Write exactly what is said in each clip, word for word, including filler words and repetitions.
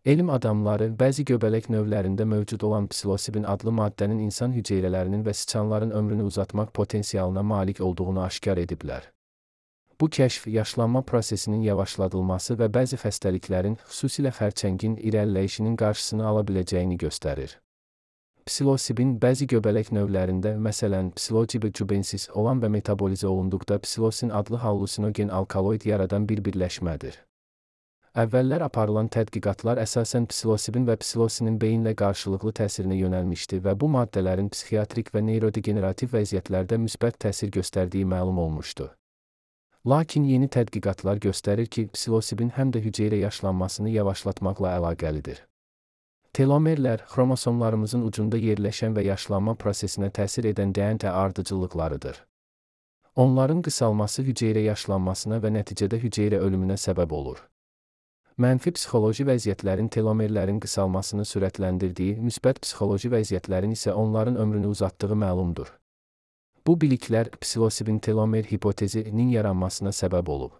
Elm adamları bəzi göbələk növlərində mövcud olan psilosibin adlı maddənin insan hüceyrələrinin və siçanların ömrünü uzatmaq potensialına malik olduğunu aşkar ediblər. Bu kəşf yaşlanma prosesinin yavaşladılması və bəzi xəstəliklərin, xüsusilə xərçəngin irəliləyişinin qarşısını ala biləcəyini göstərir. Psilosibin bəzi göbələk növlərində, məsələn, Psilocybe cubensis olan və metabolizə olunduqda psilosin adlı hallusinogen alkaloid yaradan bir birləşmədir. Əvvəllər aparılan tədqiqatlar əsasən psilosibin və psilosinin beyinlə qarşılıqlı təsirinə yönəlmişdi və bu maddələrin psixiatrik və neyrodegenerativ vəziyyətlərdə müsbət təsir göstərdiyi məlum olmuşdu. Lakin yeni tədqiqatlar göstərir ki, psilosibin həm də hüceyrə yaşlanmasını yavaşlatmaqla əlaqəlidir. Telomerlər, xromosomlarımızın ucunda yerləşən və yaşlanma prosesinə təsir edən D N A ardıcıllıqlarıdır. Onların qısalması hüceyrə yaşlanmasına və nəticədə hüceyrə ölümünə səbəb olur. Mənfi psixoloji vəziyyətlərin telomerlərin qısalmasını sürətləndirdiyi, müsbət psixoloji vəziyyətlərin isə onların ömrünü uzatdığı məlumdur. Bu biliklər psilosibin telomer hipotezinin yaranmasına səbəb olub.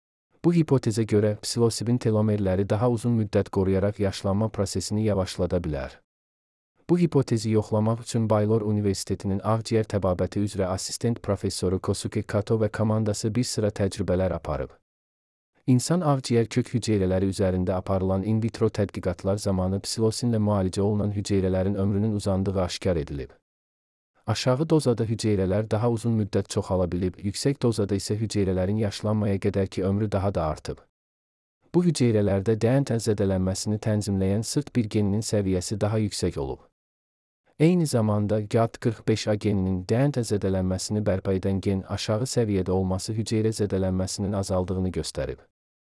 Bu hipotezə görə psilosibin telomerləri daha uzun müddət qoruyaraq yaşlanma prosesini yavaşlada bilər. Bu hipotezi yoxlamaq üçün Baylor Universitetinin ağciyər təbabəti üzrə assistent professoru Kosuke Kato və komandası bir sıra təcrübələr aparıb. İnsan ağciyər kök hüceyrələri üzərində aparılan in vitro tədqiqatlar zamanı psilosinlə müalicə olunan hüceyrələrin ömrünün uzandığı aşkar edilib. Aşağı dozada hüceyrələr daha uzun müddət çoxala bilib, yüksək dozada isə hüceyrələrin yaşlanmaya qədərki ömrü daha da artıb. Bu hüceyrələrdə D N A zədələnməsini tənzimləyən sırt bir geninin səviyyəsi daha yüksək olub. Eyni zamanda G A T qırx beş A geninin D N A zədələnməsini bərpa edən gen aşağı səviyyədə olması hüceyrə zədələnməsinin azaldığını göstərib.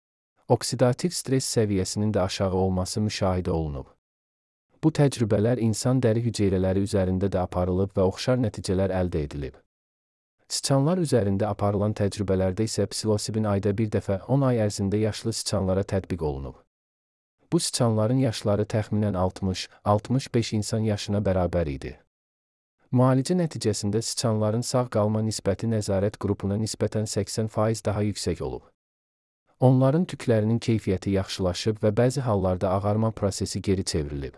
Oksidativ stres səviyyəsinin də aşağı olması müşahidə olunub. Bu təcrübələr insan dəri hüceyrələri üzərində də aparılıb və oxşar nəticələr əldə edilib. Siçanlar üzərində aparılan təcrübələrdə isə psilosibin ayda bir dəfə on ay ərzində yaşlı siçanlara tətbiq olunub. Bu siçanların yaşları təxminən altmış altmış beş insan yaşına bərabər idi. Müalicə nəticəsində siçanların sağ qalma nisbəti nəzarət qrupuna nisbətən səksən faiz daha yüksək olub. Onların tüklərinin keyfiyyəti yaxşılaşıb və bəzi hallarda ağarma prosesi geri çevrilib.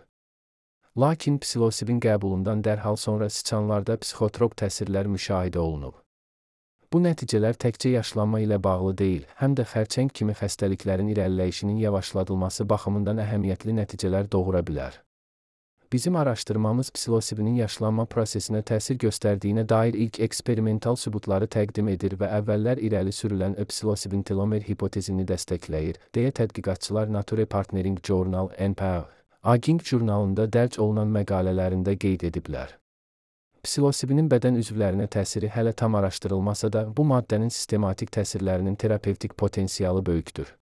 Lakin psilosibin qəbulundan dərhal sonra siçanlarda psixotrop təsirlər müşahidə olunub. Bu nəticələr təkcə yaşlanma ilə bağlı deyil, həm də xərçəng kimi xəstəliklərin irəliləyişinin yavaşladılması baxımından əhəmiyyətli nəticələr doğura bilər. Bizim araşdırmamız psilosibinin yaşlanma prosesinə təsir göstərdiyinə dair ilk eksperimental sübutları təqdim edir və əvvəllər irəli sürülən psilosibin telomer hipotezini dəstəkləyir, deyə tədqiqatçılar Nature Partnering Journal N P A Aging jurnalında dərc olunan məqalələrində qeyd ediblər. Psilosibinin bədən üzvlərinə təsiri hələ tam araşdırılmasa da, bu maddənin sistematik təsirlərinin terapevtik potensialı böyükdür.